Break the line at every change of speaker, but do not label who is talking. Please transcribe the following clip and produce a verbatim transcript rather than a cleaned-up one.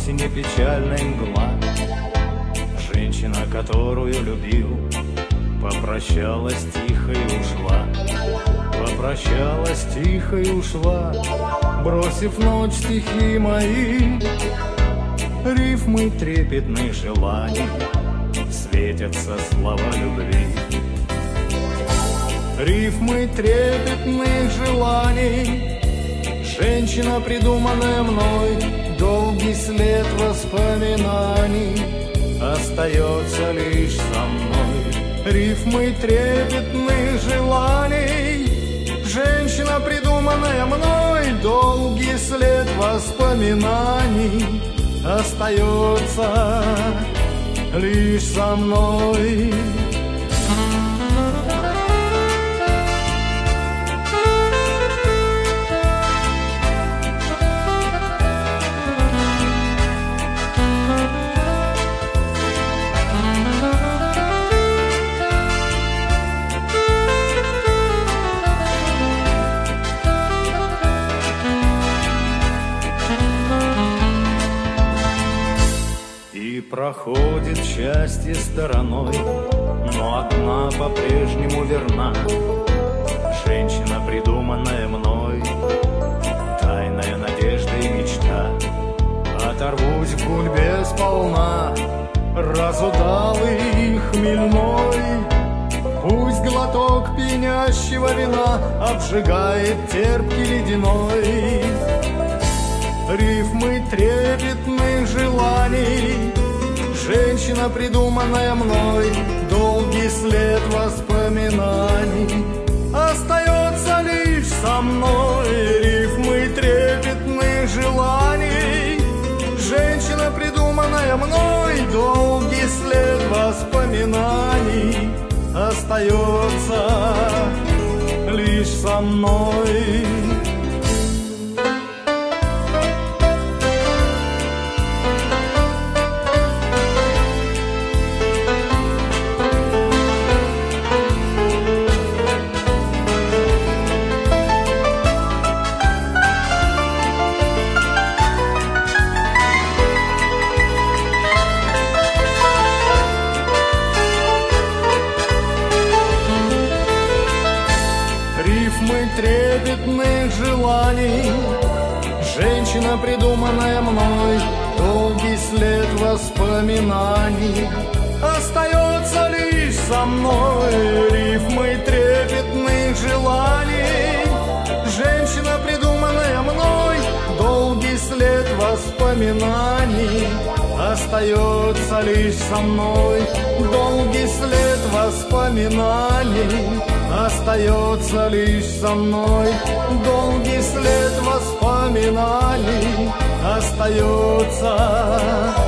осени печальной мгла. Женщина, которую любил, попрощалась тихо и ушла. Попрощалась тихо и ушла, бросив ночь стихи мои. Рифмы трепетных желаний, светятся слова любви. Рифмы трепетных желаний, женщина, придуманная мной, долгий след воспоминаний остается лишь со мной. Рифмы трепетных желаний, женщина, придуманная мной, долгий след воспоминаний остается лишь со мной. Проходит счастье стороной, но одна по-прежнему верна. Женщина, придуманная мной, тайная надежда и мечта. Оторвусь в гульбе сполна, разудалый хмельной. Пусть глоток пьянящего вина обжигает терпкий ледяной. Рифмы трепетных желаний, женщина, придуманная мной, долгий след воспоминаний остается лишь со мной. Рифмы трепетных желаний, женщина, придуманная мной, долгий след воспоминаний остается лишь со мной. Рифмы трепетных желаний, женщина, придуманная мной, долгий след воспоминаний остается лишь со мной. Рифмы трепетных желаний, женщина, придуманная мной, долгий след воспоминаний остается лишь со мной. Долгий след воспоминаний остается лишь со мной. Долгий след воспоминаний остается